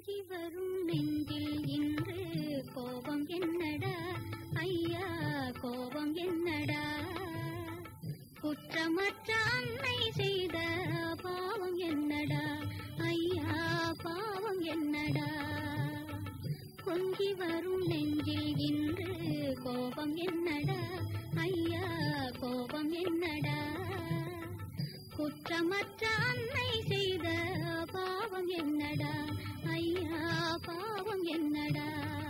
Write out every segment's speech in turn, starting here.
பொங்கி வரும் நெஞ்சில் இன்று கோபம் என்னடா ஐயா, கோபம் என்னடா? குற்றமற்ற அன்னை செய்த பாவம் என்னடா ஐயா, பாவம் என்னடா? பொங்கி வரும் நெஞ்சில் இன்று கோபம் என்னடா ஐயா, கோபம் என்னடா? குற்றமற்ற அன்னை செய்த பாவம் என்னடா ஐயா, பாவம் என்னடா?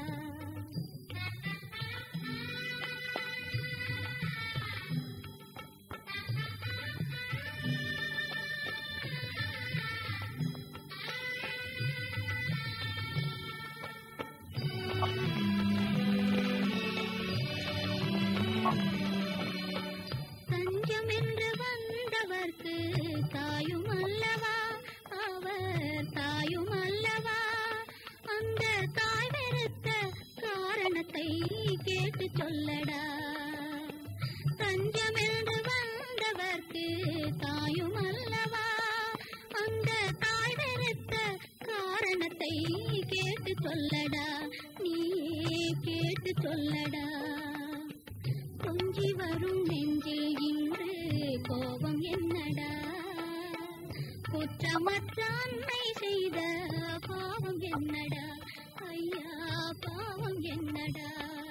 தஞ்சம் என்று வந்தவர்க்கு தாயும் அல்லவா, அவர் தாயும் அல்லவா? அந்த தாய் வெறுத்த காரணத்தை கேட்டு சொல்லடா. தஞ்சம் என்று வந்தவர்க்கு தாயும் அல்லவா, அந்த தாய் வெறுத்த காரணத்தை கேட்டு சொல்லடா, நீ கேட்டு சொல்லடா. பொங்கி வரும் நெஞ்சில் இன்று கோபம் என்னடா? குற்றமற்ற அன்னை செய்த பாவம் என்னடா ஐயா, பாவம் என்னடா?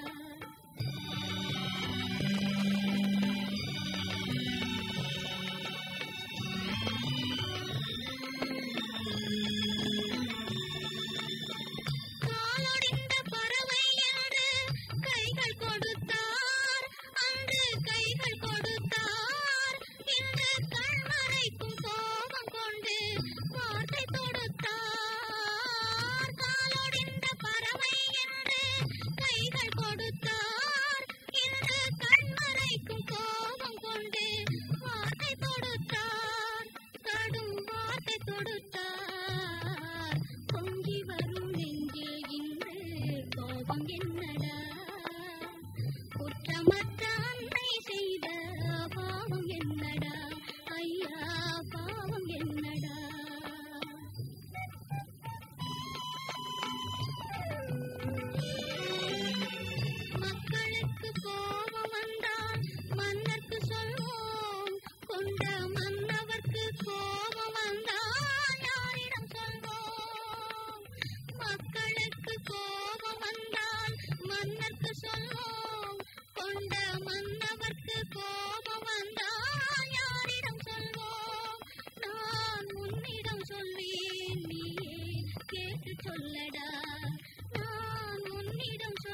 காலொடிந்த பறவை என்று கைகள் கொடுத்தார், அன்று கைகள் கொடுத்தார். இன்று கண்மறைக்கும் கோபம் கொண்டு வார்த்தை கொடுத்தார். காலொடிந்த பறவை என்று கைகள் கொடுத்தார், இன்று கண்மறைக்கும் கோபம் கொண்டு வார்த்தை கொடுத்தார், கடும் வார்த்தை கொடுத்தார். பொங்கி வரும் நெஞ்சில் இன்று கோபம் என்னடா? குற்றமற்ற அன்னை செய்த பாவம் என்னடா ஐயா, பாவம் என்னடா? மக்களுக்கு கோபம் வந்தால் மன்னர்க்கு சொல்வோம், கொண்ட மன்னவர்க்கு கோபம் வந்தால் யாரிடம் சொல்வோம்? மக்களுக்கு கோபம் வந்தால் மன்னர்க்கு சொல்வோம், கொண்ட மன்னவர்க்கு கோபம் வந்தால் யாரிடம் சொல்வோம்? நான் உன்னிடம் சொல்வேன், நீயே கேட்டு சொல்லடா. நான் உன்னிடம்